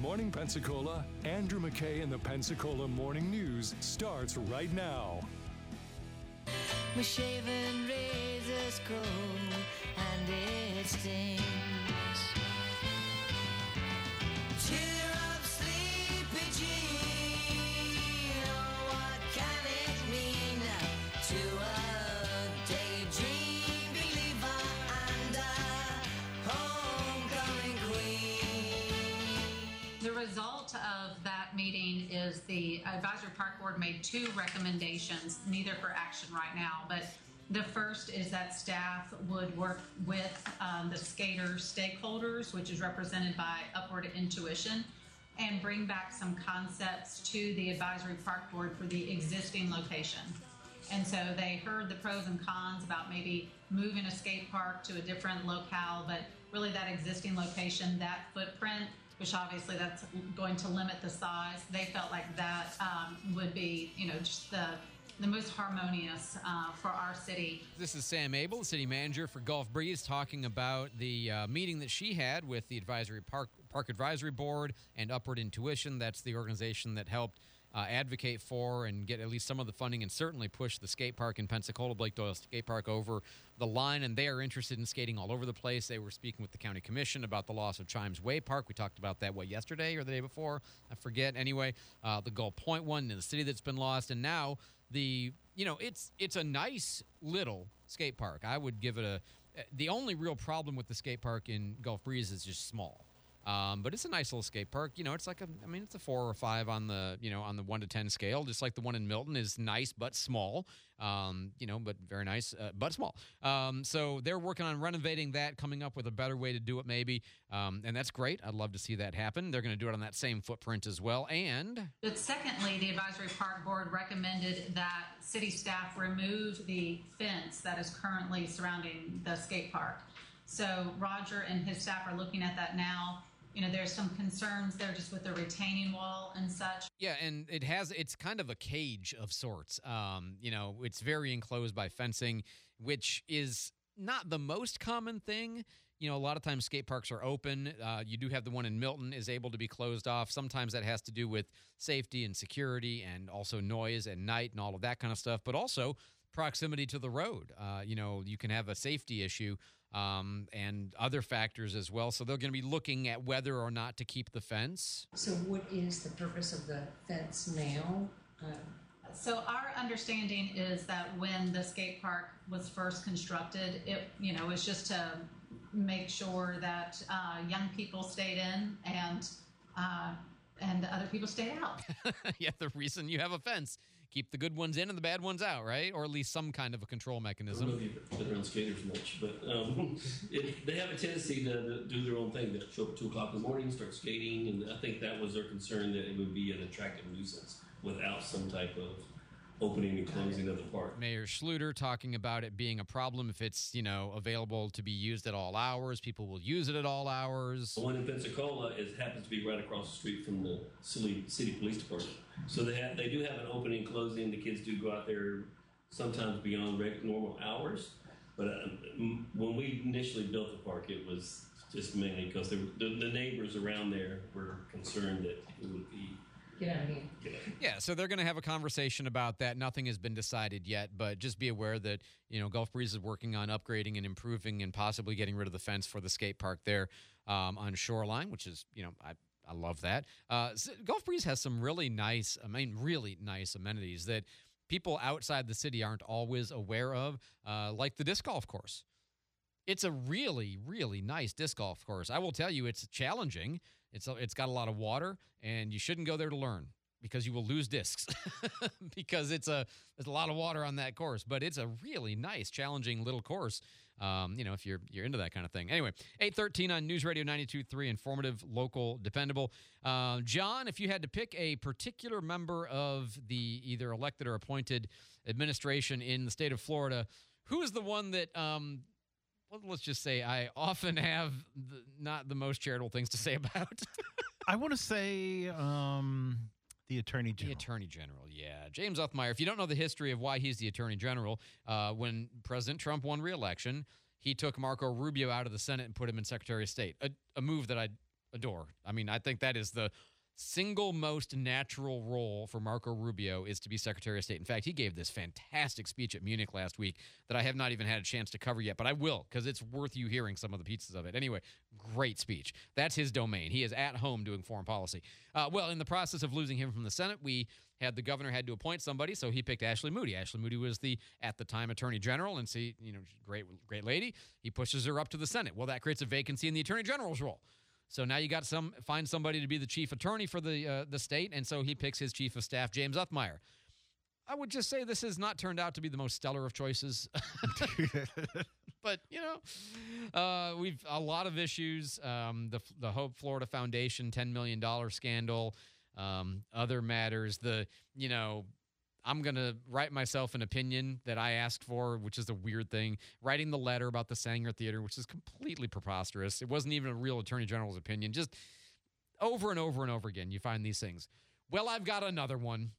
Morning Pensacola, Andrew McKay and the Pensacola Morning News starts right now. My shaven razor's cold and it stings. Cheer up, sleepy Jean. Oh, what can it mean to a daydream believer and a homecoming queen? The result of that meeting is the Advisory Park Board made 2 recommendations, neither for action right now, but the first is that staff would work with the skater stakeholders, which is represented by Upward Intuition, and bring back some concepts to the Advisory Park Board for the existing location. And so they heard the pros and cons about maybe moving a skate park to a different locale, but really that existing location, that footprint, which obviously that's going to limit the size. They felt like that would be, just the most harmonious for our city. This is Sam Abel, the city manager for Gulf Breeze, talking about the meeting that she had with the Park Advisory Board and Upward Intuition. That's the organization that helped advocate for and get at least some of the funding and certainly push the skate park in Pensacola, Blake Doyle Skate Park, over the line. And they are interested in skating all over the place. They were speaking with the county commission about the loss of Chimes Way Park. We talked about that, yesterday or the day before? I forget. Anyway, the Gull Point one in the city that's been lost. And now it's a nice little skate park. I would give it the only real problem with the skate park in Gulf Breeze is just small. But it's a nice little skate park. It's like it's a 4 or 5 on the, on the 1 to 10 scale, just like the one in Milton is nice, but small, but very nice, but small. So they're working on renovating that, coming up with a better way to do it maybe. And that's great. I'd love to see that happen. They're going to do it on that same footprint as well. But secondly, the Advisory Park Board recommended that city staff remove the fence that is currently surrounding the skate park. So Roger and his staff are looking at that now. There's some concerns there just with the retaining wall and such. Yeah, and it's kind of a cage of sorts. It's very enclosed by fencing, which is not the most common thing. A lot of times skate parks are open. You do have the one in Milton is able to be closed off. Sometimes that has to do with safety and security and also noise at night and all of that kind of stuff, but also proximity to the road. You can have a safety issue and other factors as well. So they're going to be looking at whether or not to keep the fence. So what is the purpose of the fence now? So our understanding is that when the skate park was first constructed, it was just to make sure that young people stayed in and other people stayed out. Yeah, the reason you have a fence. Keep the good ones in and the bad ones out, right? Or at least some kind of a control mechanism. I don't know if you've been around skaters much, but they have a tendency to do their own thing. They show up at 2 o'clock in the morning, start skating, and I think that was their concern, that it would be an attractive nuisance without some type of opening and closing of the park. Mayor Schluter talking about it being a problem if it's, available to be used at all hours. People will use it at all hours. The one in Pensacola happens to be right across the street from the city police department. So they do have an opening and closing. The kids do go out there sometimes beyond normal hours. But when we initially built the park, it was just mainly because the neighbors around there were concerned that it would be... Get out of here. Yeah, so they're going to have a conversation about that. Nothing has been decided yet, but just be aware that, Gulf Breeze is working on upgrading and improving and possibly getting rid of the fence for the skate park there on Shoreline, which is, I love that. Gulf Breeze has some really nice amenities that people outside the city aren't always aware of, like the disc golf course. It's a really, really nice disc golf course. I will tell you, it's challenging. It's got a lot of water, and you shouldn't go there to learn because you will lose discs because there's a lot of water on that course. But it's a really nice, challenging little course. If you're into that kind of thing. Anyway, 8:13 on News Radio 92.3, informative, local, dependable. John, if you had to pick a particular member of the either elected or appointed administration in the state of Florida, who is the one that? Let's just say I often have not the most charitable things to say about. I want to say the Attorney General. The Attorney General, yeah. James Othmeyer, if you don't know the history of why he's the Attorney General, when President Trump won re-election, he took Marco Rubio out of the Senate and put him in Secretary of State, a move that I adore. I mean, I think that is the single most natural role for Marco Rubio is to be Secretary of State. In fact, he gave this fantastic speech at Munich last week that I have not even had a chance to cover yet, but I will because it's worth you hearing some of the pieces of it. Anyway, great speech. That's his domain. He is at home doing foreign policy. Well, in the process of losing him from the Senate, the governor had to appoint somebody, so he picked Ashley Moody. Ashley Moody was the, at the time, Attorney General, and great lady. He pushes her up to the Senate. Well, that creates a vacancy in the Attorney General's role. So now you got find somebody to be the chief attorney for the state, and so he picks his chief of staff, James Uthmeier. I would just say this has not turned out to be the most stellar of choices. But, we've a lot of issues. The Hope Florida Foundation $10 million scandal, other matters. I'm going to write myself an opinion that I asked for, which is a weird thing. Writing the letter about the Sanger Theater, which is completely preposterous. It wasn't even a real attorney general's opinion. Just over and over and over again, you find these things. Well, I've got another one.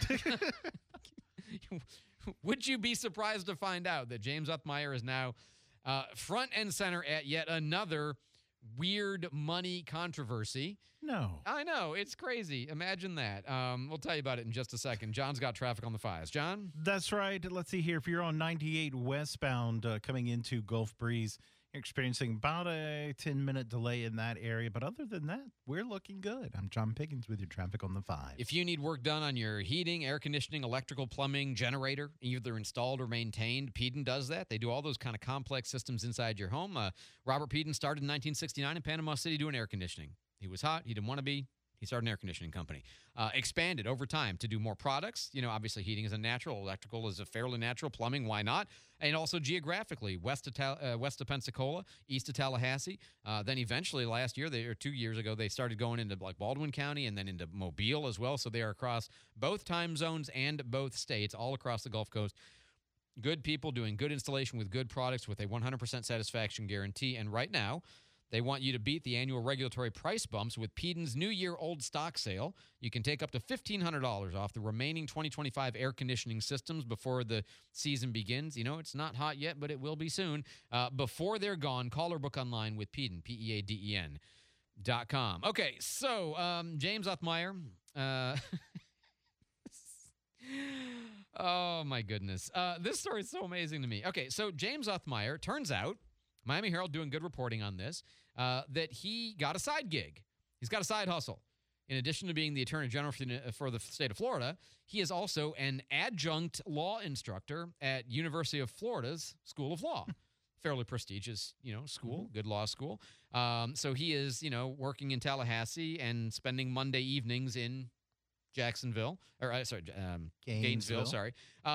Would you be surprised to find out that James Uthmeier is now front and center at yet another weird money controversy? No. I know. It's crazy. Imagine that. We'll tell you about it in just a second. John's got traffic on the fives. John? That's right. Let's see here. If you're on 98 westbound coming into Gulf Breeze, you're experiencing about a 10-minute delay in that area. But other than that, we're looking good. I'm John Pickens with your traffic on the five. If you need work done on your heating, air conditioning, electrical, plumbing, generator, either installed or maintained, Peden does that. They do all those kind of complex systems inside your home. Robert Peden started in 1969 in Panama City doing air conditioning. He was hot. He didn't want to be. He started an air conditioning company. Expanded over time to do more products. Obviously heating is a natural. Electrical is a fairly natural. Plumbing, why not? And also geographically, west of Pensacola, east of Tallahassee. Then eventually last year, or 2 years ago, they started going into like Baldwin County and then into Mobile as well. So they are across both time zones and both states, all across the Gulf Coast. Good people doing good installation with good products with a 100% satisfaction guarantee. And right now, they want you to beat the annual regulatory price bumps with Peden's New Year Old Stock Sale. You can take up to $1,500 off the remaining 2025 air conditioning systems before the season begins. It's not hot yet, but it will be soon. Before they're gone, call or book online with Peden, PEADEN.com. Okay, so James Uthmeier. Oh, my goodness. This story is so amazing to me. Okay, so James Uthmeier, turns out, Miami Herald doing good reporting on this, that he got a side gig. He's got a side hustle. In addition to being the Attorney General for the state of Florida, he is also an adjunct law instructor at University of Florida's School of Law. Fairly prestigious, school, good law school. So he is, working in Tallahassee and spending Monday evenings in Gainesville. Sorry.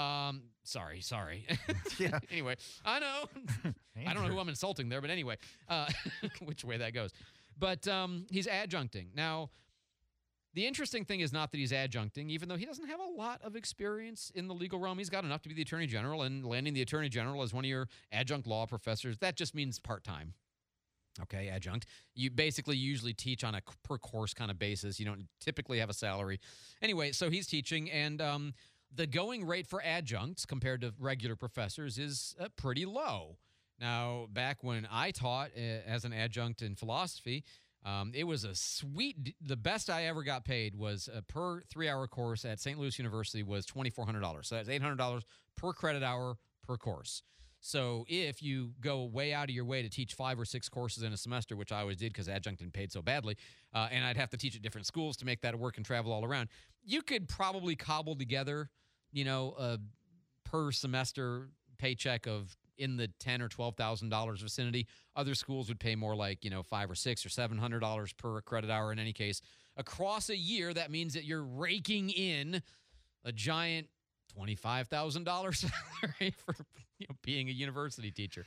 Sorry. Yeah. Anyway, I know. I don't know who I'm insulting there, but anyway, which way that goes. But he's adjuncting. Now, the interesting thing is not that he's adjuncting, even though he doesn't have a lot of experience in the legal realm. He's got enough to be the Attorney General, and landing the Attorney General as one of your adjunct law professors, that just means part-time. Okay, adjunct. You basically usually teach on a per course kind of basis. You don't typically have a salary. Anyway, so he's teaching, and the going rate for adjuncts compared to regular professors is pretty low. Now, back when I taught as an adjunct in philosophy, it was the best I ever got paid was per 3-hour course at St. Louis University was $2,400. So that's $800 per credit hour per course. So if you go way out of your way to teach 5 or 6 courses in a semester, which I always did because adjuncting paid so badly, and I'd have to teach at different schools to make that work and travel all around, you could probably cobble together, a per semester paycheck of in the $10,000 or $12,000 vicinity. Other schools would pay more like, $500 or $600 or $700 per credit hour. In any case, across a year, that means that you're raking in a giant $25,000 salary for being a university teacher.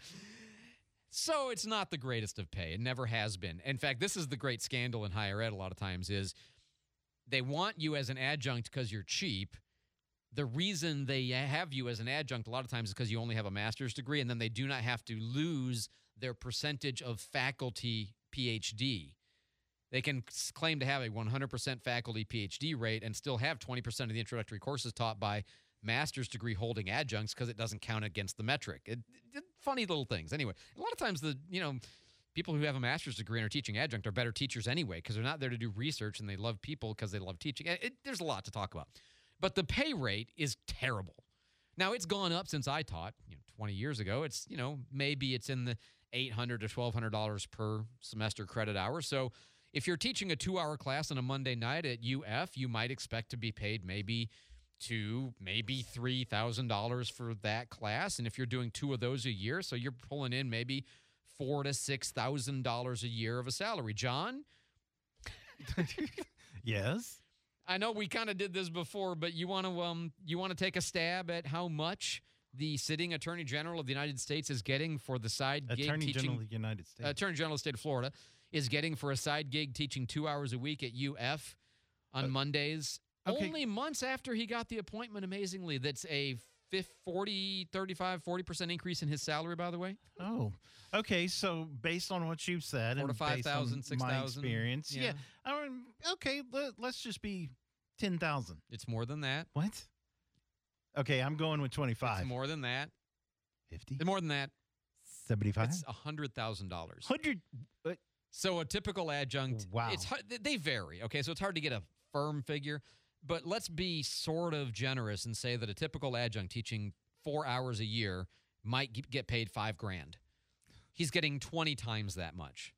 So it's not the greatest of pay. It never has been. In fact, this is the great scandal in higher ed a lot of times is they want you as an adjunct because you're cheap. The reason they have you as an adjunct a lot of times is because you only have a master's degree, and then they do not have to lose their percentage of faculty PhD. They can claim to have a 100% faculty PhD rate and still have 20% of the introductory courses taught by master's degree holding adjuncts because it doesn't count against the metric. Funny little things. Anyway, a lot of times people who have a master's degree and are teaching adjunct are better teachers anyway because they're not there to do research and they love people because they love teaching. There's a lot to talk about. But the pay rate is terrible. Now, it's gone up since I taught 20 years ago. It's, maybe it's in the $800 to $1,200 per semester credit hour. So if you're teaching a 2-hour class on a Monday night at UF, you might expect to be paid maybe $2,000, maybe $3,000 for that class. And if you're doing 2 of those a year, so you're pulling in maybe $4,000 to $6,000 a year of a salary. John? Yes. I know we kind of did this before, but you want to take a stab at how much the sitting Attorney General of the United States is getting for the side gig Attorney teaching. General of the United States. Attorney General of the State of Florida is getting for a side gig teaching 2 hours a week at UF on Mondays. Okay. Only months after he got the appointment, amazingly. That's a 40% increase in his salary, by the way. Oh, okay. So based on what you've said 4,000 and to 5,000, based on my 6,000. experience, Yeah. okay, let's just be 10,000. It's more than that. What? Okay, I'm going with 25. It's more than that. 50? It's more than that. 75? It's $100,000. 100. So a typical adjunct, Wow. it's hard, they vary, okay? So it's hard to get a firm figure, but let's be sort of generous and say that a typical adjunct teaching 4 hours a year might get paid $5,000. He's getting 20 times that much.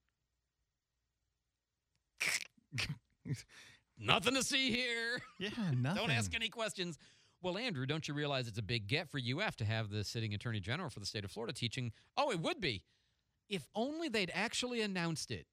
Nothing to see here. Yeah, nothing. Don't ask any questions. Well, Andrew, don't you realize it's a big get for UF to have the sitting Attorney General for the state of Florida teaching? Oh, it would be. If only they'd actually announced it.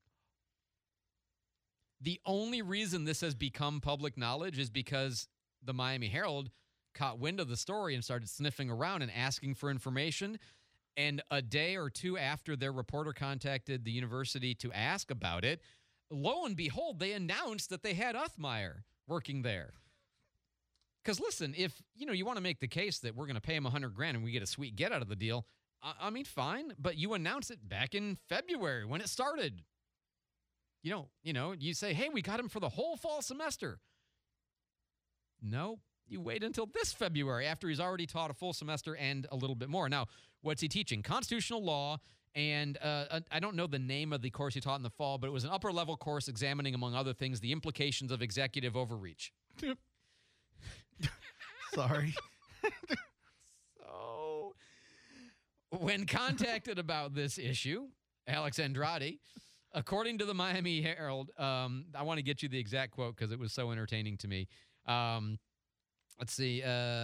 The only reason this has become public knowledge is because the Miami Herald caught wind of the story and started sniffing around and asking for information. And a day or two after their reporter contacted the university to ask about it, lo and behold, they announced that they had Uthmeyer working there. Because listen, if you want to make the case that we're going to pay him $100,000 and we get a sweet get out of the deal, I mean, fine. But you announced it back in February when it started. You say, hey, we got him for the whole fall semester. No, you wait until this February after he's already taught a full semester and a little bit more. Now, what's he teaching? Constitutional law. And I don't know the name of the course he taught in the fall, but it was an upper-level course examining, among other things, the implications of executive overreach. Sorry. So, when contacted about this issue, Alex Andrade, according to the Miami Herald, I want to get you the exact quote because it was so entertaining to me. Let's see.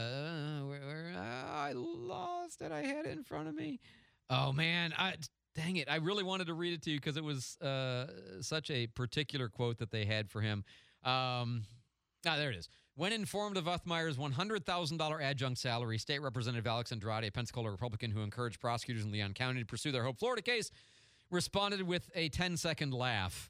I lost it. I had it in front of me. Oh, man. Dang it. I really wanted to read it to you because it was such a particular quote that they had for him. There it is. When informed of Uthmeyer's $100,000 adjunct salary, State Representative Alex Andrade, a Pensacola Republican who encouraged prosecutors in Leon County to pursue their Hope Florida case, responded with a 10-second laugh,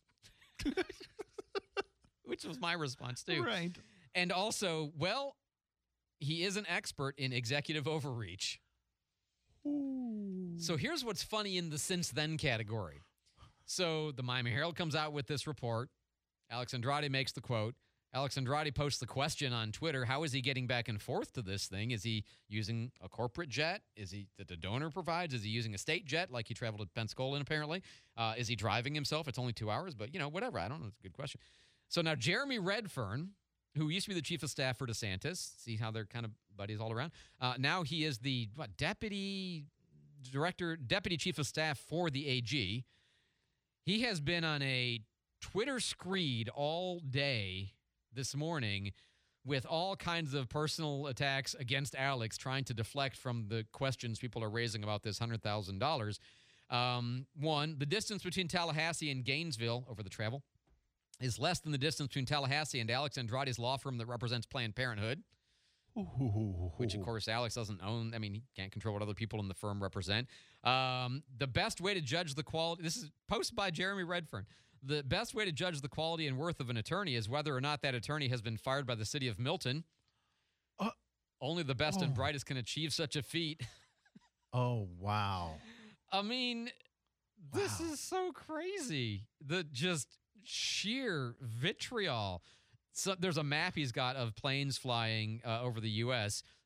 which was my response, too. Right. And also, well, he is an expert in executive overreach. Ooh. So here's what's funny in the since then category. So the Miami Herald comes out with this report. Alex Andrade makes the quote. Alex Andrade posts the question on Twitter. How is he getting back and forth to this thing? Is he using a corporate jet? Is he that the donor provides? Is he using a state jet like he traveled to Pensacola in, apparently? Is he driving himself? It's only 2 hours, but, whatever. I don't know. It's a good question. So now Jeremy Redfern, who used to be the chief of staff for DeSantis, see how they're kind of buddies all around. Now he is the deputy chief of staff for the AG. He has been on a Twitter screed all day this morning with all kinds of personal attacks against Alex, trying to deflect from the questions people are raising about this $100,000. One, the distance between Tallahassee and Gainesville over the travel is less than the distance between Tallahassee and Alex Andrade's law firm that represents Planned Parenthood, which, of course, Alex doesn't own. I mean, he can't control what other people in the firm represent. The best way to judge the quality, this is posted by Jeremy Redfern, the best way to judge the quality and worth of an attorney is whether or not that attorney has been fired by the city of Milton. Only the best and brightest can achieve such a feat. Oh, wow. I mean, this is so crazy. The just sheer vitriol. So there's a map he's got of planes flying over the U.S.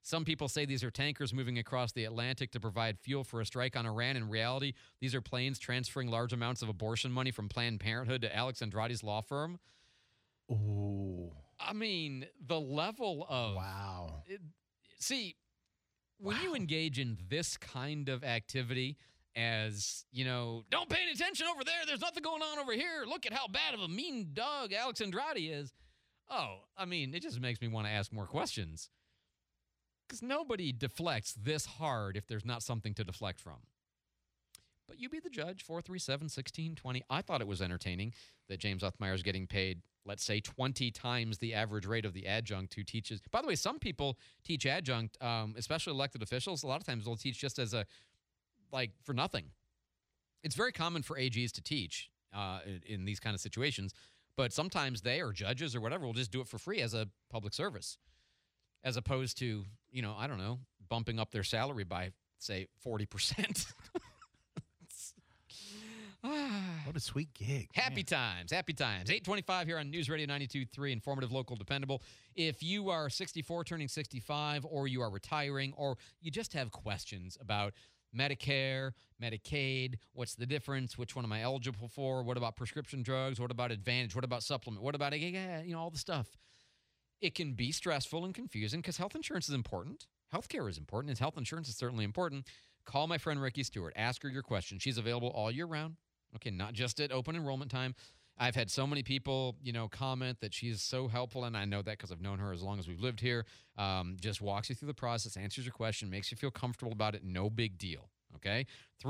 Some people say these are tankers moving across the Atlantic to provide fuel for a strike on Iran. In reality, these are planes transferring large amounts of abortion money from Planned Parenthood to Alex Andrade's law firm. Oh, I mean, the level of... wow. See, when you engage in this kind of activity as, don't pay any attention over there. There's nothing going on over here. Look at how bad of a mean dog Alex Andrade is. Oh, I mean, it just makes me want to ask more questions. Because nobody deflects this hard if there's not something to deflect from. But you be the judge, 437-1620. I thought it was entertaining that James Uthmeier is getting paid, let's say, 20 times the average rate of the adjunct who teaches. By the way, some people teach adjunct, especially elected officials. A lot of times they'll teach just as for nothing. It's very common for AGs to teach in these kind of situations, but sometimes they or judges or whatever will just do it for free as a public service, as opposed to, I don't know, bumping up their salary by, say, 40%. What a sweet gig. Happy times. 825 here on News Radio 92.3, informative, local, dependable. If you are 64, turning 65, or you are retiring, or you just have questions about Medicare, Medicaid, what's the difference, which one am I eligible for, what about prescription drugs, what about Advantage, what about supplement, what about, all the stuff. It can be stressful and confusing because health insurance is important. Healthcare is important, and health insurance is certainly important. Call my friend Ricky Stewart. Ask her your question. She's available all year round. Okay, not just at open enrollment time. I've had so many people, comment that she's so helpful, and I know that because I've known her as long as we've lived here. Just walks you through the process, answers your question, makes you feel comfortable about it. No big deal, okay?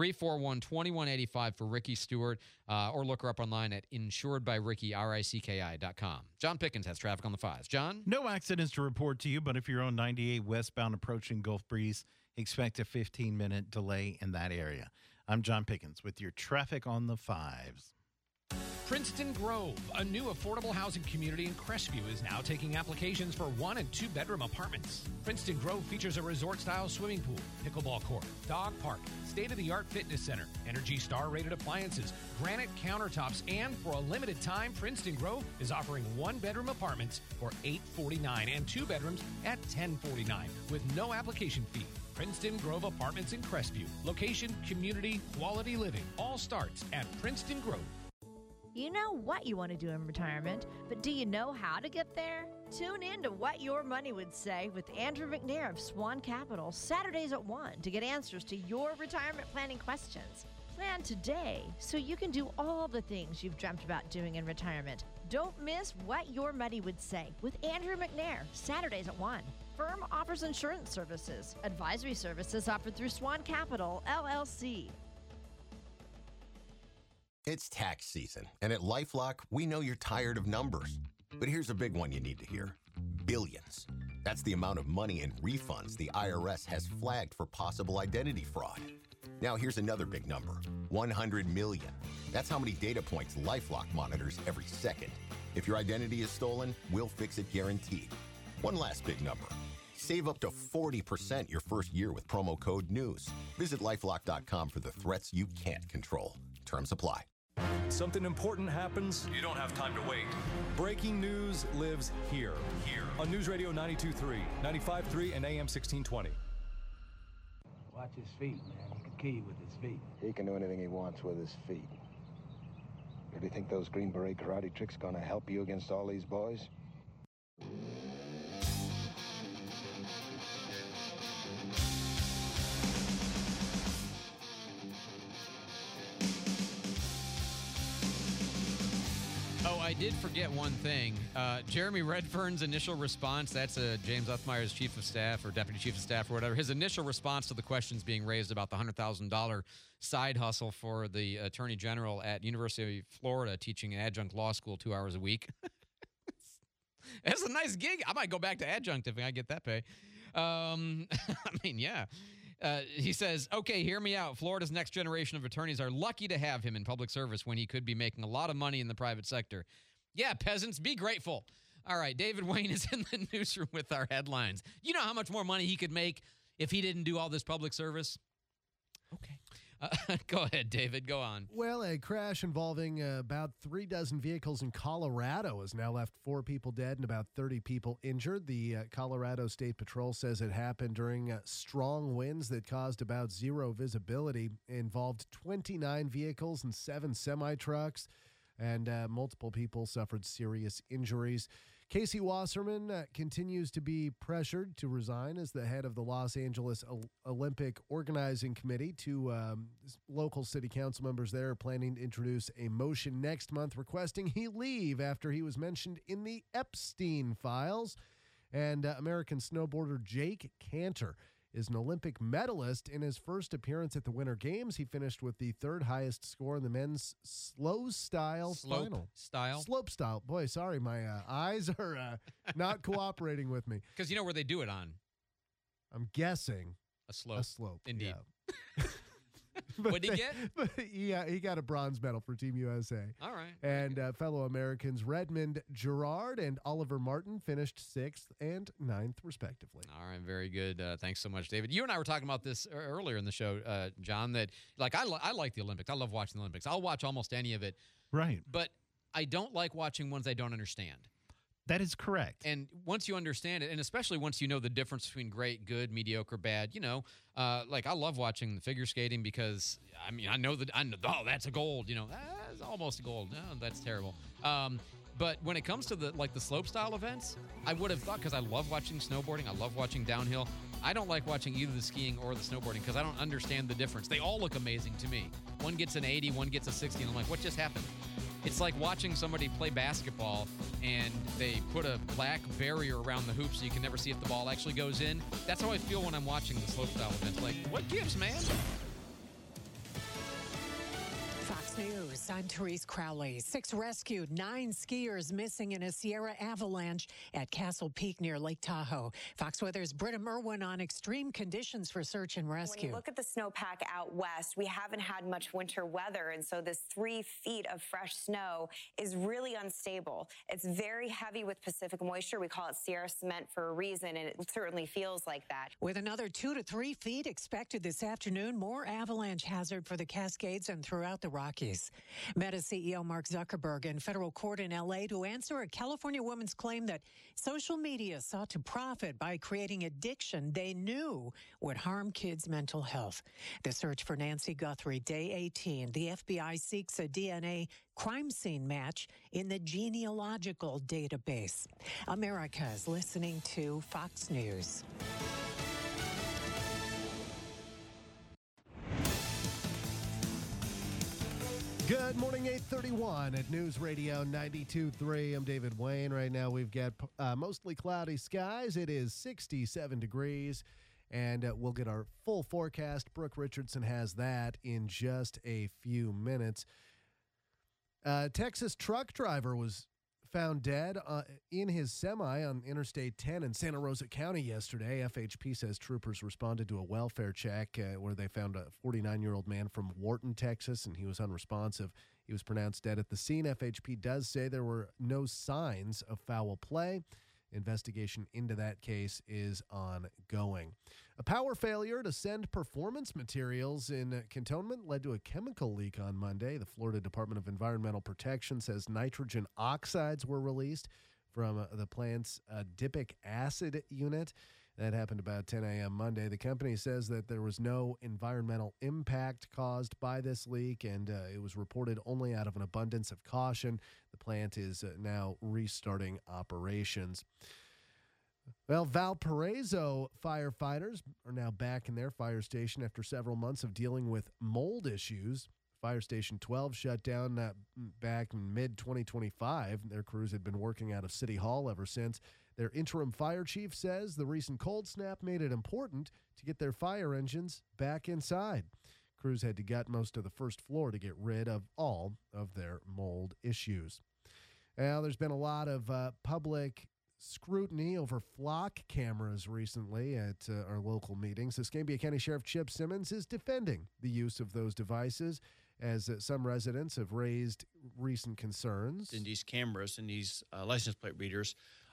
341-2185 for Ricky Stewart, or look her up online at insuredbyricky.com. John Pickens has traffic on the 5s. John? No accidents to report to you, but if you're on 98 westbound approaching Gulf Breeze, expect a 15-minute delay in that area. I'm John Pickens with your traffic on the 5s. Princeton Grove, a new affordable housing community in Crestview, is now taking applications for 1- and 2-bedroom apartments. Princeton Grove features a resort-style swimming pool, pickleball court, dog park, state-of-the-art fitness center, Energy Star-rated appliances, granite countertops, and for a limited time, Princeton Grove is offering 1-bedroom apartments for $849 and 2 bedrooms at $1049 with no application fee. Princeton Grove Apartments in Crestview. Location, community, quality living. All starts at Princeton Grove. You know what you want to do in retirement, but do you know how to get there? Tune in to What Your Money Would Say with Andrew McNair of Swan Capital, Saturdays at 1 to get answers to your retirement planning questions. Plan today so you can do all the things you've dreamt about doing in retirement. Don't miss What Your Money Would Say with Andrew McNair, Saturdays at 1. Firm offers insurance services. Advisory services offered through Swan Capital, LLC. It's tax season, and at LifeLock, we know you're tired of numbers. But here's a big one you need to hear. Billions. That's the amount of money in refunds the IRS has flagged for possible identity fraud. Now here's another big number, 100 million. That's how many data points LifeLock monitors every second. If your identity is stolen, we'll fix it guaranteed. One last big number. Save up to 40% your first year with promo code NEWS. Visit LifeLock.com for the threats you can't control. Terms apply. Something important happens. You don't have time to wait. Breaking news lives here. On News Radio 92.3, 95.3, and AM 1620. Watch his feet, man. He can kill you with his feet. He can do anything he wants with his feet. Really think those Green Beret karate tricks gonna help you against all these boys? I did forget one thing. Jeremy Redfern's initial response, that's James Uthmeier's chief of staff or deputy chief of staff or whatever, his initial response to the questions being raised about the $100,000 side hustle for the attorney general at University of Florida teaching adjunct law school 2 hours a week. It's a nice gig. I might go back to adjunct if I get that pay. I mean, yeah. He says, okay, hear me out. Florida's next generation of attorneys are lucky to have him in public service when he could be making a lot of money in the private sector. Yeah, peasants, be grateful. All right, David Wayne is in the newsroom with our headlines. You know how much more money he could make if he didn't do all this public service? Okay. Go ahead, David. Go on. Well, a crash involving about 36 vehicles in Colorado has now left 4 people dead and about 30 people injured. The Colorado State Patrol says it happened during strong winds that caused about zero visibility. It involved 29 vehicles and 7 semi-trucks, and multiple people suffered serious injuries. Casey Wasserman continues to be pressured to resign as the head of the Los Angeles Olympic Organizing Committee. 2 local city council members there are planning to introduce a motion next month requesting he leave after he was mentioned in the Epstein files. And American snowboarder Jake Cantor is an Olympic medalist. In his first appearance at the Winter Games, he finished with the 3rd highest score in the men's slope style. Slope style. Boy, sorry, my eyes are not cooperating with me. Because you know where they do it on? I'm guessing a slope. A slope. Indeed. Yeah. What'd he get? He got a bronze medal for Team USA. All right. And fellow Americans Redmond Gerard and Oliver Martin finished 6th and 9th, respectively. All right, very good. Thanks so much, David. You and I were talking about this earlier in the show, John, that like I like the Olympics. I love watching the Olympics. I'll watch almost any of it. Right. But I don't like watching ones I don't understand. That is correct. And once you understand it, and especially once you know the difference between great, good, mediocre, bad, like I love watching the figure skating because, I know, oh, that's a gold, that's almost a gold. No, that's terrible. But when it comes to the slope style events, I would have thought, because I love watching snowboarding, I love watching downhill. I don't like watching either the skiing or the snowboarding because I don't understand the difference. They all look amazing to me. One gets an 80, one gets a 60, and I'm like, what just happened? It's like watching somebody play basketball and they put a black barrier around the hoop so you can never see if the ball actually goes in. That's how I feel when I'm watching the slopestyle events. Like, what gives, man? Fox News, I'm Therese Crowley. 6 rescued, 9 skiers missing in a Sierra avalanche at Castle Peak near Lake Tahoe. Fox Weather's Britta Merwin on extreme conditions for search and rescue. When you look at the snowpack out west, we haven't had much winter weather, and so this 3 feet of fresh snow is really unstable. It's very heavy with Pacific moisture. We call it Sierra cement for a reason, and it certainly feels like that. With another 2 to 3 feet expected this afternoon, more avalanche hazard for the Cascades and throughout the Rockies. Meta CEO Mark Zuckerberg in federal court in L.A. to answer a California woman's claim that social media sought to profit by creating addiction they knew would harm kids' mental health. The search for Nancy Guthrie, day 18. The FBI seeks a DNA crime scene match in the genealogical database. America is listening to Fox News. Good morning, 8:31 at News Radio 92.3. I'm David Wayne. Right now we've got mostly cloudy skies. It is 67 degrees, and we'll get our full forecast. Brooke Richardson has that in just a few minutes. Texas truck driver was found dead in his semi on Interstate 10 in Santa Rosa County yesterday. FHP says troopers responded to a welfare check where they found a 49-year-old man from Wharton, Texas, and he was unresponsive. He was pronounced dead at the scene. FHP does say there were no signs of foul play. Investigation into that case is ongoing. A power failure to send performance materials in Cantonment led to a chemical leak on Monday. The Florida Department of Environmental Protection says nitrogen oxides were released from the plant's adipic acid unit. That happened about 10 a.m. Monday. The company says that there was no environmental impact caused by this leak, and it was reported only out of an abundance of caution. The plant is now restarting operations. Well, Valparaiso firefighters are now back in their fire station after several months of dealing with mold issues. Fire Station 12 shut down back in mid-2025. Their crews had been working out of City Hall ever since. Their interim fire chief says the recent cold snap made it important to get their fire engines back inside. Crews had to gut most of the first floor to get rid of all of their mold issues. Now, there's been a lot of public scrutiny over flock cameras recently at our local meetings. Escambia County Sheriff Chip Simmons is defending the use of those devices as some residents have raised recent concerns. And these cameras and these license plate readers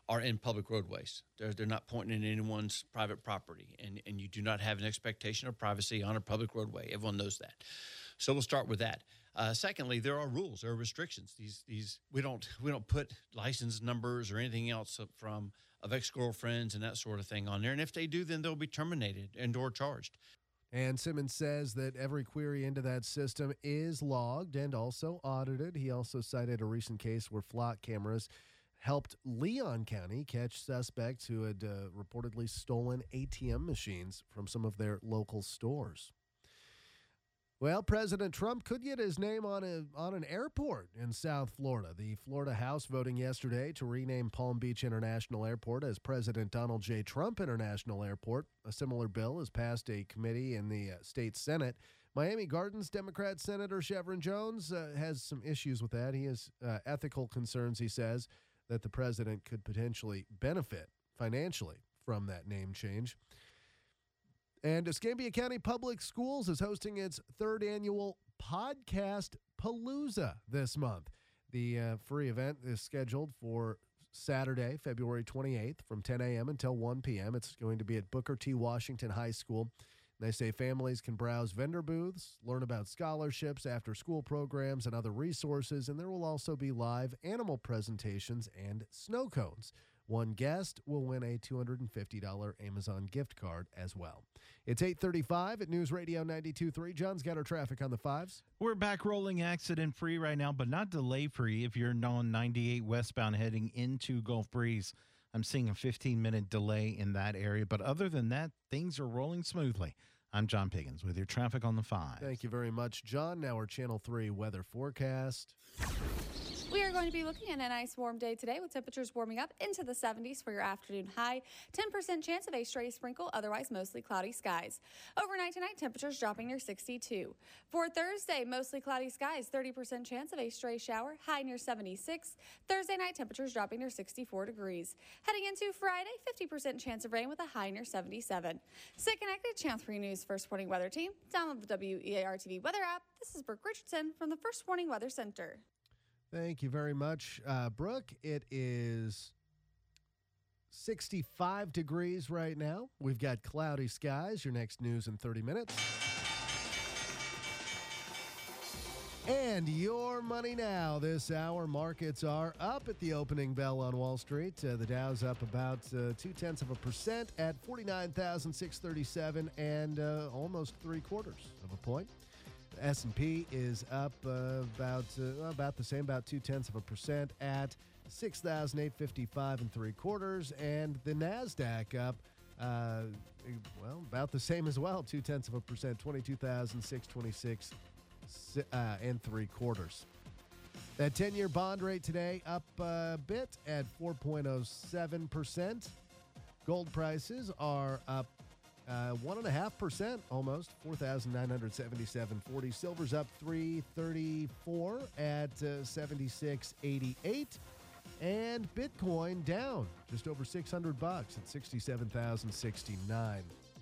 are in public roadways. They're not pointing at anyone's private property, and you do not have an expectation of privacy on a public roadway. Everyone knows that. So we'll start with that. Secondly, there are rules, there are restrictions. These we don't put license numbers or anything else of ex-girlfriends and that sort of thing on there. And if they do, then they'll be terminated and/or charged. And Simmons says that every query into that system is logged and also audited. He also cited a recent case where flock cameras helped Leon County catch suspects who had reportedly stolen ATM machines from some of their local stores. Well, President Trump could get his name on an airport in South Florida. The Florida House voting yesterday to rename Palm Beach International Airport as President Donald J. Trump International Airport. A similar bill has passed a committee in the state Senate. Miami Gardens Democrat Senator Chevron Jones has some issues with that. He has ethical concerns, he says, that the president could potentially benefit financially from that name change. And Escambia County Public Schools is hosting its third annual Podcast Palooza this month. The free event is scheduled for Saturday, February 28th from 10 a.m. until 1 p.m. It's going to be at Booker T. Washington High School. They say families can browse vendor booths, learn about scholarships, after-school programs, and other resources, and there will also be live animal presentations and snow cones. One guest will win a $250 Amazon gift card as well. It's 8:35 at News Radio 92.3. John's got our traffic on the fives. We're back rolling accident-free right now, but not delay-free if you're on 98 westbound heading into Gulf Breeze. I'm seeing a 15-minute delay in that area, but other than that, things are rolling smoothly. I'm John Piggins with your traffic on the fives. Thank you very much, John. Now our Channel 3 weather forecast. We are going to be looking at a nice warm day today with temperatures warming up into the 70s for your afternoon high. 10% chance of a stray sprinkle, otherwise mostly cloudy skies. Overnight tonight, temperatures dropping near 62. For Thursday, mostly cloudy skies, 30% chance of a stray shower, high near 76. Thursday night, temperatures dropping near 64 degrees. Heading into Friday, 50% chance of rain with a high near 77. Stay connected, Channel 3 News First Warning Weather Team. Download the WEAR TV weather app. This is Brooke Richardson from the First Warning Weather Center. Thank you very much, Brooke. It is 65 degrees right now. We've got cloudy skies. Your next news in 30 minutes. And your money now. This hour, markets are up at the opening bell on Wall Street. The Dow's up about 0.2% at 49,637 and almost 0.75 of a point. S&P is up about the same, about 0.2% at 6,855 and 3/4, and the Nasdaq up about the same as well, 0.2%, 22,626 and 3/4. That 10-year bond rate today up a bit at 4.07%. Gold prices are up 1.5%, almost 4,977.40. Silver's up 334 at 76.88, and Bitcoin down just over $600 at 67,069.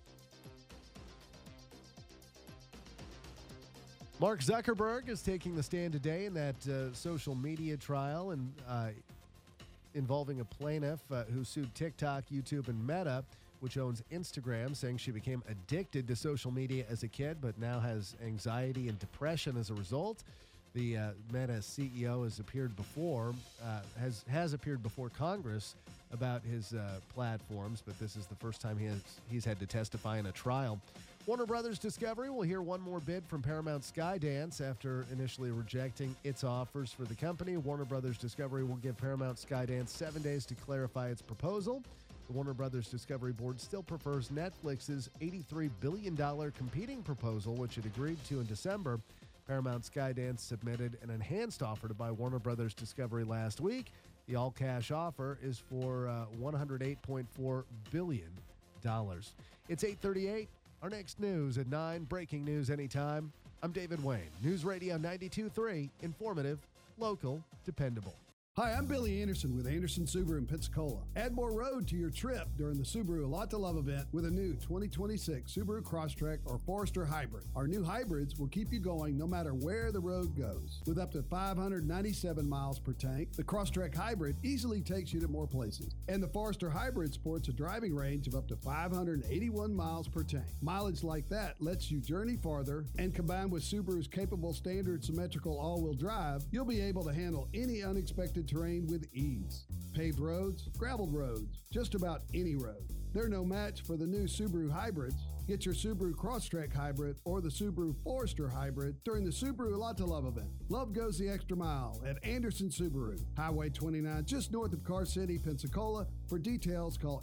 Mark Zuckerberg is taking the stand today in that social media trial and involving a plaintiff who sued TikTok, YouTube, and Meta, which owns Instagram, saying she became addicted to social media as a kid, but now has anxiety and depression as a result. The Meta CEO has appeared before Congress about his platforms, but this is the first time he's had to testify in a trial. Warner Brothers Discovery will hear one more bid from Paramount Skydance after initially rejecting its offers for the company. Warner Brothers Discovery will give Paramount Skydance 7 days to clarify its proposal. The Warner Brothers Discovery Board still prefers Netflix's $83 billion competing proposal, which it agreed to in December. Paramount Skydance submitted an enhanced offer to buy Warner Brothers Discovery last week. The all-cash offer is for $108.4 billion. It's 8:38. Our next news at 9. Breaking news anytime. I'm David Wayne. News Radio 92.3. Informative, local, dependable. Hi, I'm Billy Anderson with Anderson Subaru in Pensacola. Add more road to your trip during the Subaru A Lot to Love event with a new 2026 Subaru Crosstrek or Forester Hybrid. Our new hybrids will keep you going no matter where the road goes. With up to 597 miles per tank, the Crosstrek Hybrid easily takes you to more places. And the Forester Hybrid sports a driving range of up to 581 miles per tank. Mileage like that lets you journey farther, and combined with Subaru's capable standard symmetrical all-wheel drive, you'll be able to handle any unexpected terrain with ease. Paved roads, graveled roads, just about any road. They're no match for the new Subaru hybrids. Get your Subaru Crosstrek Hybrid or the Subaru Forester Hybrid during the Subaru A Lot to Love event. Love goes the extra mile at Anderson Subaru, Highway 29, just north of Car City, Pensacola. For details, call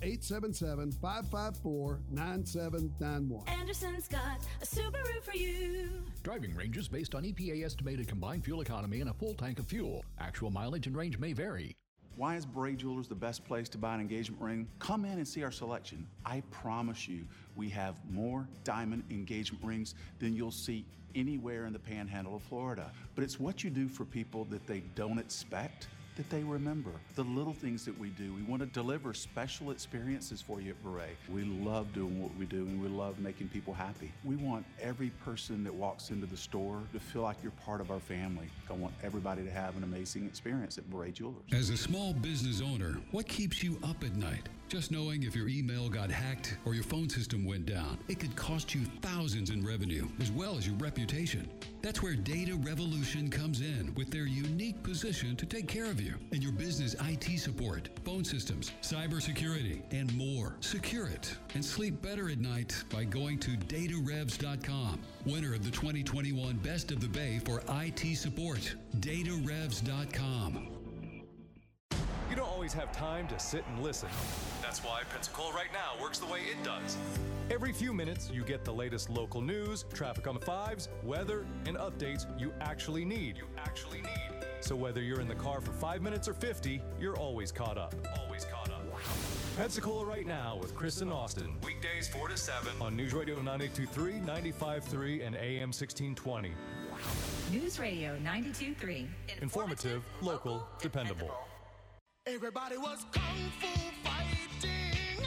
877-554-9791. Anderson's got a Subaru for you. Driving ranges based on EPA estimated combined fuel economy and a full tank of fuel. Actual mileage and range may vary. Why is Beret Jewelers the best place to buy an engagement ring? Come in and see our selection. I promise you, we have more diamond engagement rings than you'll see anywhere in the panhandle of Florida. But it's what you do for people that they don't expect that they remember. The little things that we do. We want to deliver special experiences for you at Beret. We love doing what we do, and we love making people happy. We want every person that walks into the store to feel like you're part of our family. I want everybody to have an amazing experience at Beret Jewelers. As a small business owner, what keeps you up at night? Just knowing if your email got hacked or your phone system went down, it could cost you thousands in revenue as well as your reputation. That's where Data Revolution comes in with their unique position to take care of you and your business IT support, phone systems, cybersecurity, and more. Secure it and sleep better at night by going to datarevs.com. Winner of the 2021 Best of the Bay for IT support, datarevs.com. You don't always have time to sit and listen. That's why Pensacola Right Now works the way it does. Every few minutes, you get the latest local news, traffic on the fives, weather, and updates you actually need. So whether you're in the car for 5 minutes or 50, you're always caught up. Pensacola Right Now with Chris and Austin. Weekdays 4 to 7 on News Radio 98.3, 95.3, and AM 1620. News Radio 92.3. Informative, local, dependable. Everybody was kung fu fighting.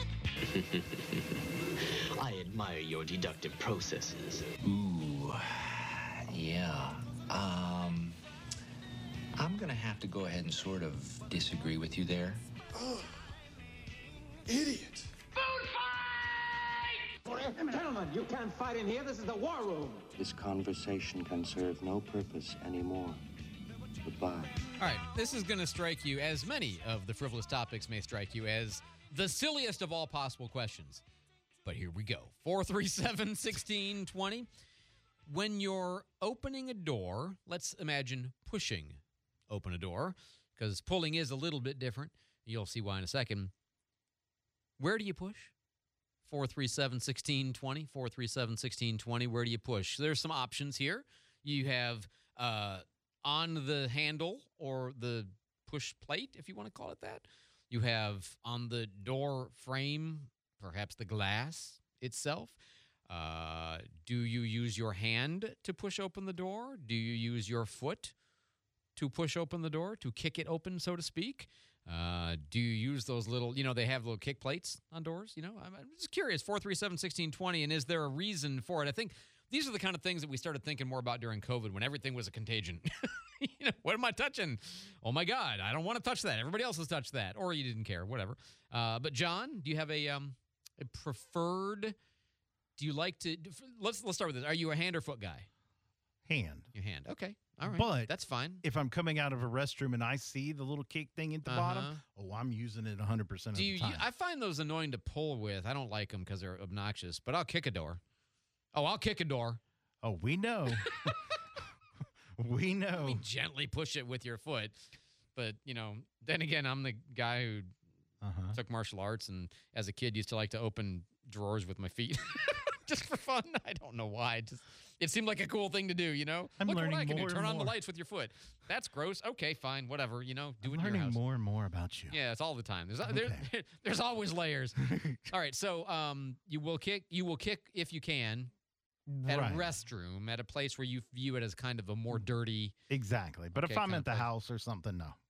I admire your deductive processes. Ooh, yeah. I'm gonna have to go ahead and sort of disagree with you there. Idiot. Gentlemen, you can't fight in here. This is the war room. This conversation can serve no purpose anymore. Goodbye. All right, this is going to strike you, as many of the frivolous topics may strike you, as the silliest of all possible questions. But here we go. 437-1620. When you're opening a door, let's imagine pushing open a door, because pulling is a little bit different. You'll see why in a second. Where do you push? 437-1620, 437-1620. Where do you push? There's some options here. You have on the handle or the push plate, if you want to call it that. You have on the door frame, perhaps the glass itself. Do you use your hand to push open the door? Do you use your foot to push open the door, to kick it open, so to speak? Do you use those little, they have little kick plates on doors? I'm just curious, 437-1620, and is there a reason for it? I think these are the kind of things that we started thinking more about during COVID when everything was a contagion. What am I touching? Oh, my God, I don't want to touch that. Everybody else has touched that. Or you didn't care, whatever. But, John, do you have a preferred, do you like to, let's start with this. Are you a hand or foot guy? Hand. Your hand. Okay. All right. But that's fine. If I'm coming out of a restroom and I see the little kick thing at the bottom, I'm using it 100% of the time. I find those annoying to pull with. I don't like them because they're obnoxious, but I'll kick a door. Oh, I'll kick a door. Oh, we know. We know. You gently push it with your foot. But, then again, I'm the guy who took martial arts and as a kid used to like to open drawers with my feet just for fun. I don't know why. It seemed like a cool thing to do, I'm Look learning what I can more do. and Turn on the more. lights with your foot. That's gross. Okay, fine, whatever. Do it I'm in your learning house. more and more about you. Yeah, it's all the time. There's always layers. All right, so you will kick if you can at a restroom, at a place where you view it as kind of a more dirty. Exactly. But if I'm at the house or something, no.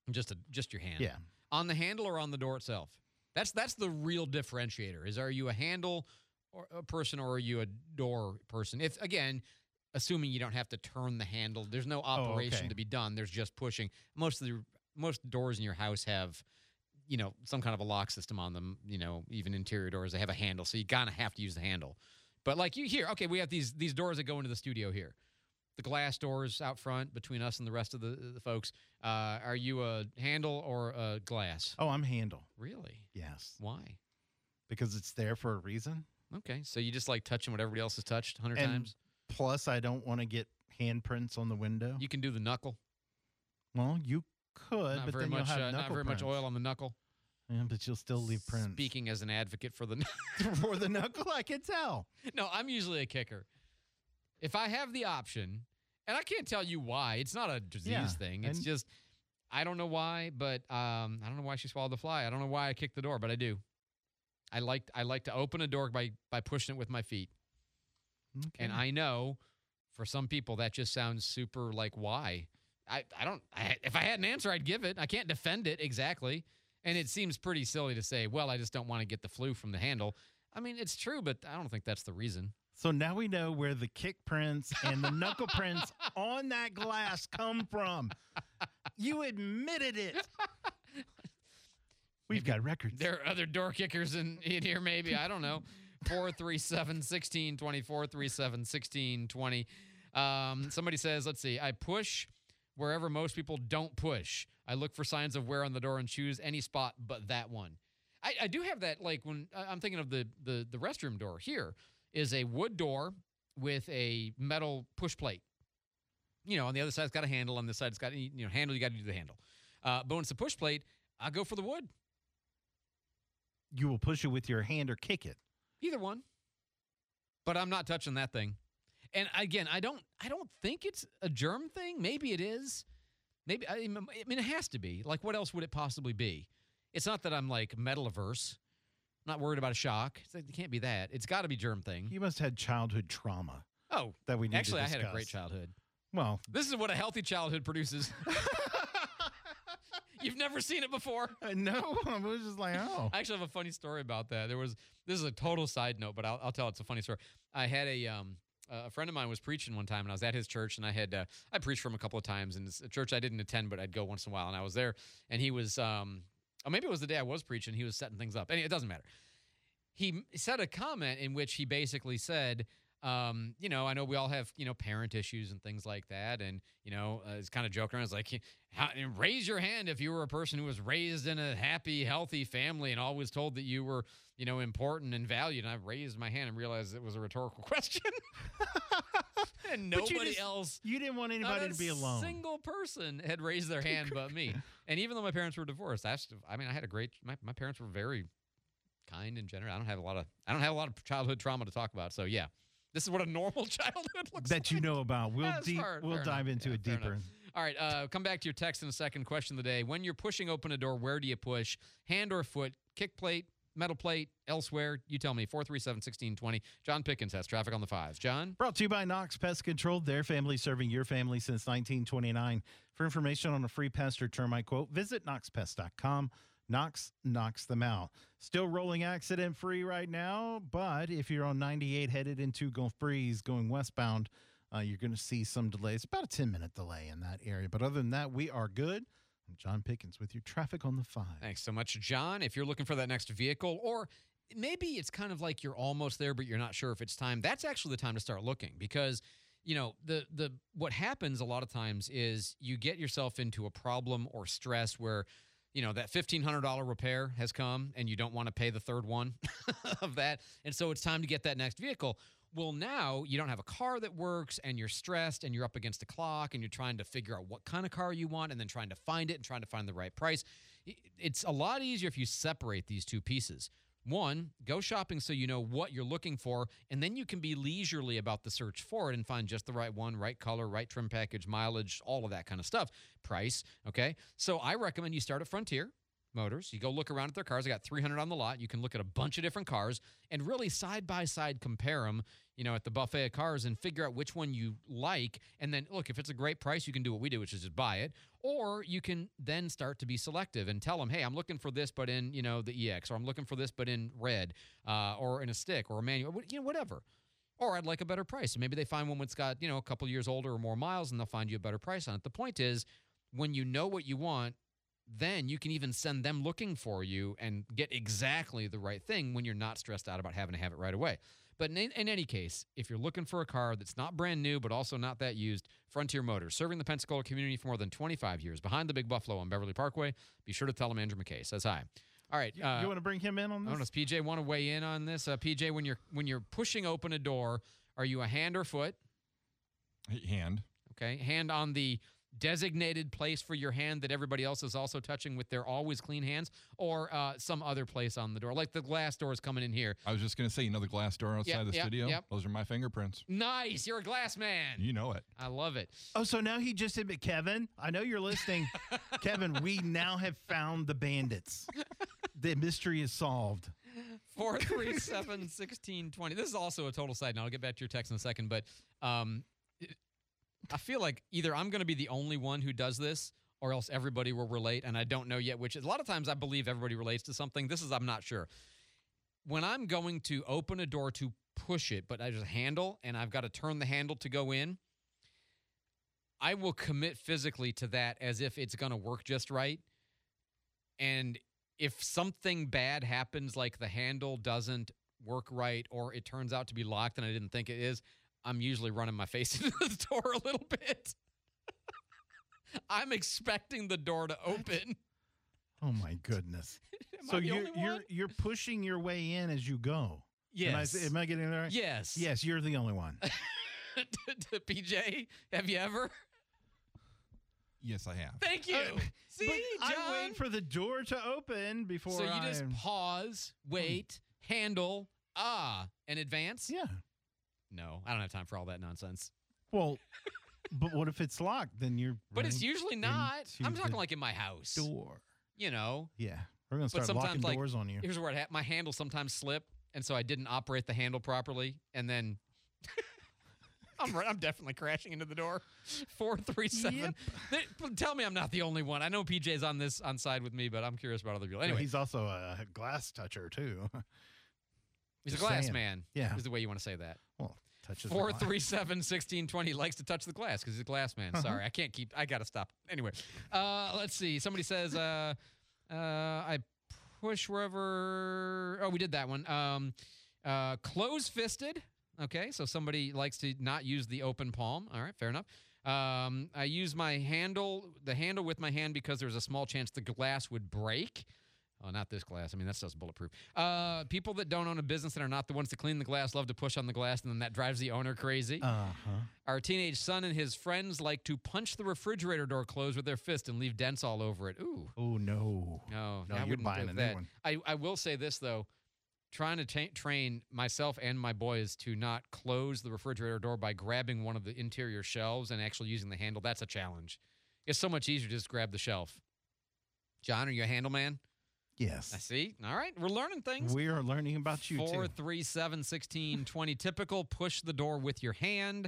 Just your hand. Yeah. On the handle or on the door itself. That's the real differentiator. Is are you a handle or a person or are you a door person? If again, assuming you don't have to turn the handle, there's no operation to be done. There's just pushing. Most doors in your house have, some kind of a lock system on them. Even interior doors, they have a handle, so you kind of have to use the handle. But like you here, okay, we have these doors that go into the studio here. The glass doors out front between us and the rest of the folks. Are you a handle or a glass? Oh, I'm handle. Really? Yes. Why? Because it's there for a reason. Okay, so you just like touching what everybody else has touched 100 And times? Plus, I don't want to get handprints on the window. You can do the knuckle. Well, you could, Not but very then much. you'll have Not very much prints. oil on the knuckle. Yeah, but you'll still leave prints. Speaking as an advocate for the For the knuckle, I can tell. No, I'm usually a kicker. If I have the option, and I can't tell you why, it's not a disease thing. It's just I don't know why, but I don't know why she swallowed the fly. I don't know why I kicked the door, but I do. I like to open a door by pushing it with my feet. Okay. And I know for some people that just sounds super like why. If I had an answer, I'd give it. I can't defend it exactly. And it seems pretty silly to say, well, I just don't want to get the flu from the handle. I mean, it's true, but I don't think that's the reason. So now we know where the kick prints and the knuckle prints on that glass come from. You admitted it. We've got records. There are other door kickers in here, maybe. I don't know. 437-1620, 437-1620. Somebody says, let's see, I push wherever most people don't push. I look for signs of wear on the door and choose any spot but that one. I do have that, like when I'm thinking of the restroom door here is a wood door with a metal push plate. On the other side it's got a handle. On this side it's got handle. You got to do the handle. But when it's a push plate, I go for the wood. You will push it with your hand or kick it. Either one. But I'm not touching that thing. And again, I don't think it's a germ thing. Maybe it is. Maybe I mean it has to be. Like what else would it possibly be? It's not that I'm like metal averse. I'm not worried about a shock. It can't be that. It's got to be germ thing. You must have had childhood trauma. Oh, that we need actually, to I had a discuss. great childhood. Well, this is what a healthy childhood produces. You've never seen it before? No, I was just like, oh. I actually have a funny story about that. This is a total side note, but I'll tell it. It's a funny story. I had a friend of mine was preaching one time, and I was at his church, and I preached for him a couple of times, and it's a church I didn't attend, but I'd go once in a while, and I was there, and he was, maybe it was the day I was preaching, he was setting things up. Anyway, it doesn't matter. He said a comment in which he basically said, I know we all have, parent issues and things like that. And, it's kind of joking around. It's like, raise your hand if you were a person who was raised in a happy, healthy family and always told that you were, important and valued. And I raised my hand and realized it was a rhetorical question. And nobody else. You didn't want anybody to be alone. Not a single person had raised their hand but me. And even though my parents were divorced, I had a great, my parents were very kind and generous. I don't have a lot of childhood trauma to talk about. So yeah. This is what a normal childhood looks like. That you know about. We'll dive into it deeper. All right, come back to your text in a second. Question of the day. When you're pushing open a door, where do you push? Hand or foot? Kick plate? Metal plate? Elsewhere? You tell me. 437-1620. John Pickens has traffic on the 5s. John? Brought to you by Knox Pest Control. Their family serving your family since 1929. For information on a free pest or termite quote, visit knoxpest.com. Knox knocks them out. Still rolling accident-free right now, but if you're on 98 headed into Gulf Breeze going westbound, you're going to see some delays, about a 10-minute delay in that area. But other than that, we are good. I'm John Pickens with your traffic on the 5. Thanks so much, John. If you're looking for that next vehicle, or maybe it's kind of like you're almost there, but you're not sure if it's time, that's actually the time to start looking because the what happens a lot of times is you get yourself into a problem or stress where that $1,500 repair has come and you don't want to pay the third one of that. And so it's time to get that next vehicle. Well, now you don't have a car that works and you're stressed and you're up against the clock and you're trying to figure out what kind of car you want and then trying to find it and trying to find the right price. It's a lot easier if you separate these two pieces. One, go shopping so you know what you're looking for, and then you can be leisurely about the search for it and find just the right one, right color, right trim package, mileage, all of that kind of stuff. Price, okay? So I recommend you start at Frontier. Motors. You go look around at their cars. They got 300 on the lot. You can look at a bunch of different cars and really side-by-side compare them, at the buffet of cars and figure out which one you like. And then, look, if it's a great price, you can do what we do, which is just buy it. Or you can then start to be selective and tell them, hey, I'm looking for this, but in, the EX, or I'm looking for this, but in red, or in a stick, or a manual, whatever. Or I'd like a better price. And maybe they find one that's got, a couple years older or more miles, and they'll find you a better price on it. The point is, when you know what you want, then you can even send them looking for you and get exactly the right thing when you're not stressed out about having to have it right away. But in any case, if you're looking for a car that's not brand new but also not that used, Frontier Motors, serving the Pensacola community for more than 25 years, behind the Big Buffalo on Beverly Parkway. Be sure to tell them Andrew McKay says hi. All right. You want to bring him in on this? Does PJ want to weigh in on this? PJ, when you're pushing open a door, are you a hand or foot? Hand. Okay. Hand on the designated place for your hand that everybody else is also touching with their always clean hands, or some other place on the door, like the glass doors coming in here. I was just going to say, the glass door outside the studio? Yep. Those are my fingerprints. Nice. You're a glass man. You know it. I love it. Oh, so now he just admitted, Kevin, I know you're listening. Kevin, we now have found the bandits. The mystery is solved. 437-1620. This is also a total side note. I'll get back to your text in a second, but I feel like either I'm going to be the only one who does this, or else everybody will relate, and I don't know yet which. A lot of times I believe everybody relates to something. I'm not sure. When I'm going to open a door to push it, but I just handle, and I've got to turn the handle to go in, I will commit physically to that as if it's going to work just right. And if something bad happens, like the handle doesn't work right, or it turns out to be locked and I didn't think it is, I'm usually running my face into the door a little bit. I'm expecting the door to open. Oh my goodness! So you're pushing your way in as you go. Yes. Am I getting it right? Yes. Yes, you're the only one. PJ, have you ever? Yes, I have. Thank you. See, John? I wait for the door to open before. So you just pause, wait, handle, and advance. Yeah. No, I don't have time for all that nonsense. Well, but what if it's locked? Then you're. But it's usually not. I'm talking like in my house. Door. Yeah, we're gonna start locking doors on you. Here's where my handle sometimes slip, and so I didn't operate the handle properly, and then I'm definitely crashing into the door. 437. Tell me I'm not the only one. I know PJ's on side with me, but I'm curious about other people. Anyway, he's also a glass toucher too. He's a glass man. Yeah, is the way you want to say that. Well, touches 437-1620 likes to touch the glass because he's a glass man. Sorry, I got to stop. Anyway, let's see. Somebody says, I push wherever. Oh, we did that one. Close-fisted. Okay, so somebody likes to not use the open palm. All right, fair enough. I use the handle with my hand because there's a small chance the glass would break. Oh, not this glass. I mean, that stuff's bulletproof. People that don't own a business and are not the ones to clean the glass love to push on the glass, and then that drives the owner crazy. Our teenage son and his friends like to punch the refrigerator door closed with their fist and leave dents all over it. Ooh. Oh, no. No, you're buying a new one. I will say this, though. Trying to train myself and my boys to not close the refrigerator door by grabbing one of the interior shelves and actually using the handle, that's a challenge. It's so much easier to just grab the shelf. John, are you a handle man? Yes. I see. All right. We're learning things. We are learning about you, too. 437-1620. Typical push the door with your hand.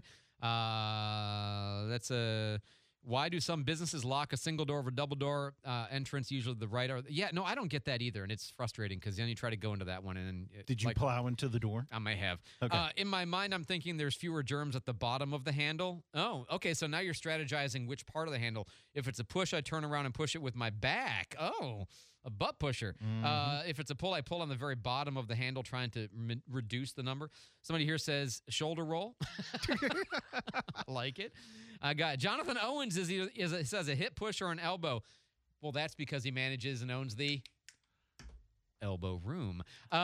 That's a... Why do some businesses lock a single door of a double door entrance, usually the right? Yeah, no, I don't get that either, and it's frustrating because then you try to go into that one. And did you plow into the door? I may have. Okay. In my mind, I'm thinking there's fewer germs at the bottom of the handle. Oh, okay, so now you're strategizing which part of the handle. If it's a push, I turn around and push it with my back. Oh, a butt pusher. If it's a pull, I pull on the very bottom of the handle, trying to reduce the number. Somebody here says shoulder roll. I like it. I got Jonathan Owens says a hip push or an elbow. Well, that's because he manages and owns the elbow room.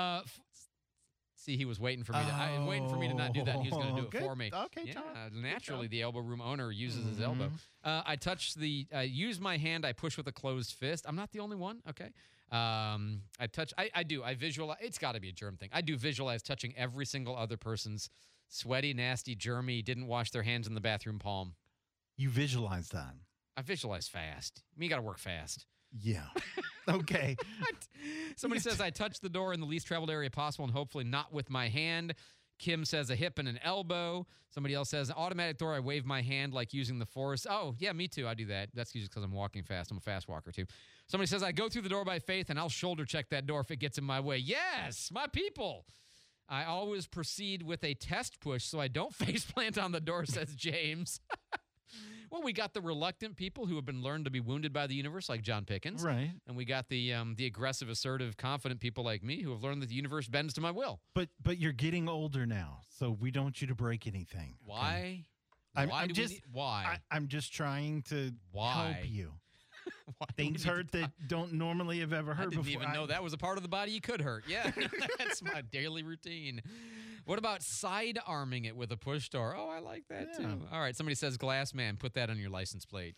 See, he was waiting for me to not do that. He was going to do it for me. Okay, yeah, John. naturally, the elbow room owner uses his elbow. I use my hand. I push with a closed fist. I'm not the only one. Okay. I visualize. It's got to be a germ thing. I do visualize touching every single other person's sweaty, nasty, germy, didn't wash their hands in the bathroom palm. You visualize that. I visualize fast. You got to work fast. Yeah. Okay. Somebody says, I touch the door in the least traveled area possible and hopefully not with my hand. Kim says a hip and an elbow. Somebody else says, automatic door, I wave my hand like using the force. Oh, yeah, me too. I do that. That's usually because I'm walking fast. I'm a fast walker, too. Somebody says, I go through the door by faith, and I'll shoulder check that door if it gets in my way. Yes, my people. I always proceed with a test push so I don't face plant on the door, says James. Well, we got the reluctant people who have been learned to be wounded by the universe, like John Pickens. Right. And we got the aggressive, assertive, confident people like me who have learned that the universe bends to my will. But you're getting older now, so we don't want you to break anything. Why? Okay? Why? I'm just trying to help you. Things hurt that don't normally have ever hurt before. I didn't even know that was a part of the body you could hurt. Yeah, that's my daily routine. What about side arming it with a push door? Oh, I like that too. All right, somebody says glass man, put that on your license plate.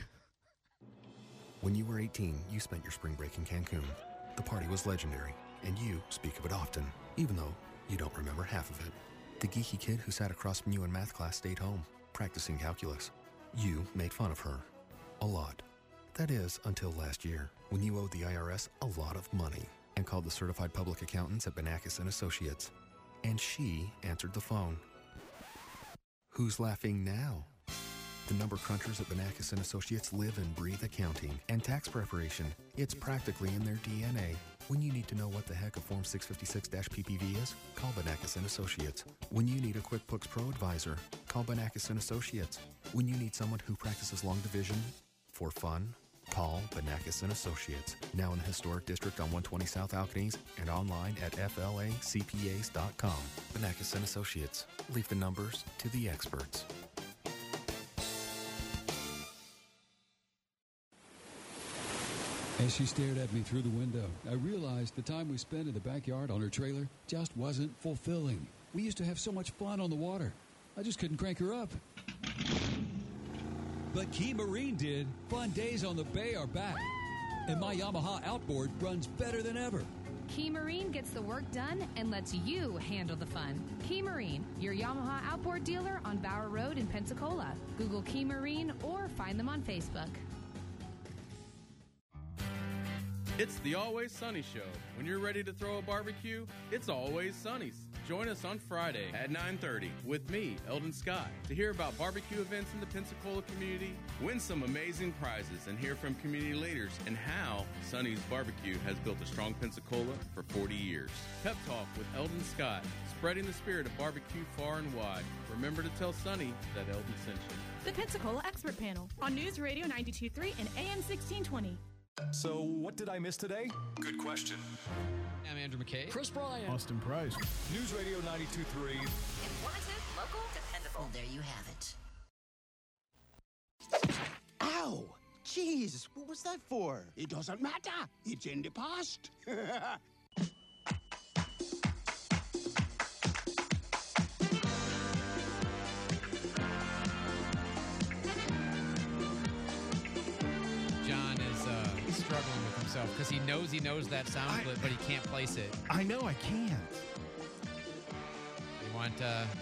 When you were 18, you spent your spring break in Cancun. The party was legendary, and you speak of it often, even though you don't remember half of it. The geeky kid who sat across from you in math class stayed home, practicing calculus. You made fun of her. A lot. That is, until last year, when you owed the IRS a lot of money and called the certified public accountants at Banakis and Associates. And she answered the phone. Who's laughing now? The number crunchers at Banakis and Associates live and breathe accounting and tax preparation. It's practically in their DNA. When you need to know what the heck a Form 656-PPV is, call Banakis and Associates. When you need a QuickBooks Pro advisor, call Banakis and Associates. When you need someone who practices long division for fun, call Banakis and Associates. Now in the historic district on 120 South Alcanese and online at flacpas.com. Banakis and Associates. Leave the numbers to the experts. As she stared at me through the window, I realized the time we spent in the backyard on her trailer just wasn't fulfilling. We used to have so much fun on the water. I just couldn't crank her up. But Key Marine did. Fun days on the bay are back. And my Yamaha outboard runs better than ever. Key Marine gets the work done and lets you handle the fun. Key Marine, your Yamaha outboard dealer on Bower Road in Pensacola. Google Key Marine or find them on Facebook. It's the Always Sunny Show. When you're ready to throw a barbecue, it's Always Sunny's. Join us on Friday at 9:30 with me, Eldon Scott, to hear about barbecue events in the Pensacola community, win some amazing prizes, and hear from community leaders and how Sunny's Barbecue has built a strong Pensacola for 40 years. Pep Talk with Eldon Scott, spreading the spirit of barbecue far and wide. Remember to tell Sunny that Eldon sent you. The Pensacola Expert Panel on News Radio 92.3 and AM 1620. So, what did I miss today? Good question. I'm Andrew McKay. Chris Bryan. Austin Price. News Radio 92.3. Informative, local, dependable. There you have it. Ow! Jeez, what was that for? It doesn't matter. It's in the past. John is struggling with himself because he knows that sound clip, but he can't place it. I know, I can't. You want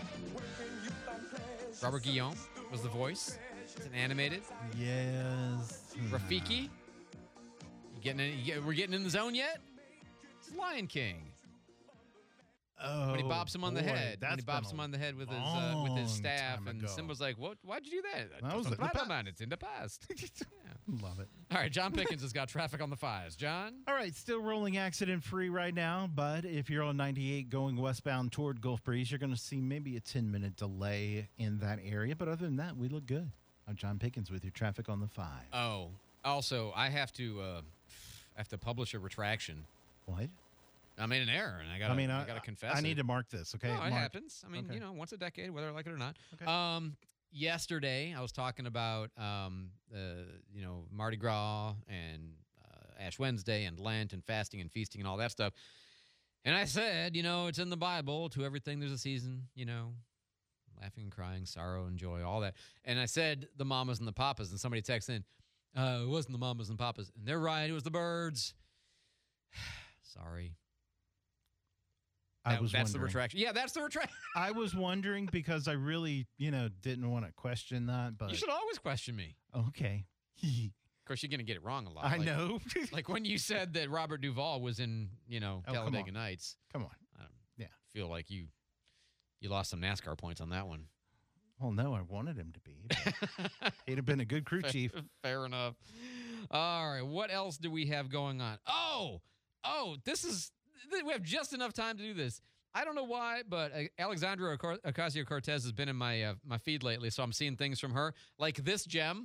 Robert Guillaume was the voice. It's an animated. Yes. Rafiki. We're getting in the zone yet? It's Lion King. Oh, when he bops him on the head. When he been bops him on the head with his long staff, time and ago. Simba's like, "What? Why'd you do that?" That was It's in the past. Love it. All right, John Pickens has got traffic on the 5s. John? All right, still rolling accident-free right now, but if you're on 98 going westbound toward Gulf Breeze, you're going to see maybe a 10-minute delay in that area. But other than that, we look good. I'm John Pickens with your traffic on the 5. Oh, also, I have to publish a retraction. What? I made an error, and I got to confess I need to mark this, okay? No, it happens. I mean, once a decade, whether I like it or not. Okay. Yesterday, I was talking about, Mardi Gras and Ash Wednesday and Lent and fasting and feasting and all that stuff. And I said, it's in the Bible, to everything there's a season, laughing and crying, sorrow and joy, all that. And I said the mamas and the papas, and somebody texted in, it wasn't the mamas and papas. And they're right, it was the birds. Sorry. That's the retraction. Yeah, that's the retraction. I was wondering because I really, didn't want to question that. But you should always question me. Okay. course, you're going to get it wrong a lot. I know. Like when you said that Robert Duvall was in, Talladega Nights. Come on. I feel like you lost some NASCAR points on that one. Well, no, I wanted him to be. He'd have been a good crew chief. Fair enough. All right, what else do we have going on? Oh, we have just enough time to do this. I don't know why, but Alexandra Ocasio-Cortez has been in my feed lately, so I'm seeing things from her, like this gem.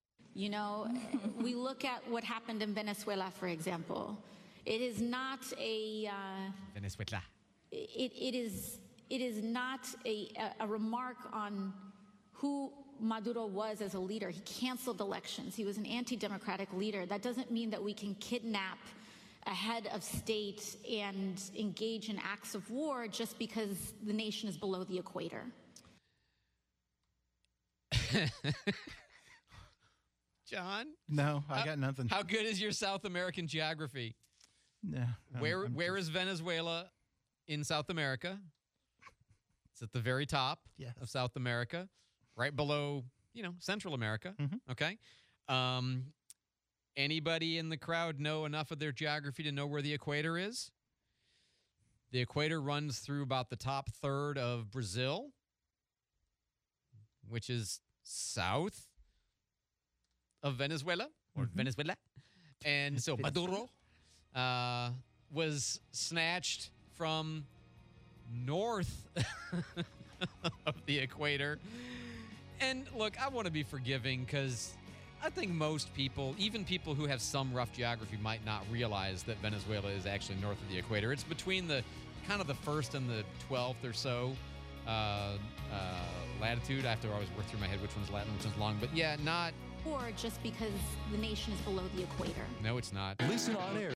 We look at what happened in Venezuela, for example. It is not a... Venezuela. It is not a remark on who Maduro was as a leader. He canceled elections. He was an anti-democratic leader. That doesn't mean that we can kidnap a head of state and engage in acts of war just because the nation is below the equator. John? No, I got nothing. How good is your South American geography? No. Where is Venezuela in South America? It's at the very top of South America, right below, Central America. Okay. Anybody in the crowd know enough of their geography to know where the equator is? The equator runs through about the top third of Brazil, which is south of Venezuela, or Venezuela. And so Maduro was snatched from north of the equator. And look, I want to be forgiving because I think most people, even people who have some rough geography, might not realize that Venezuela is actually north of the equator. It's between the kind of the 1st and the 12th or so latitude. I have to always work through my head which one's Latin, which one's long. But yeah, not... Or just because the nation is below the equator. No, it's not. Listen on air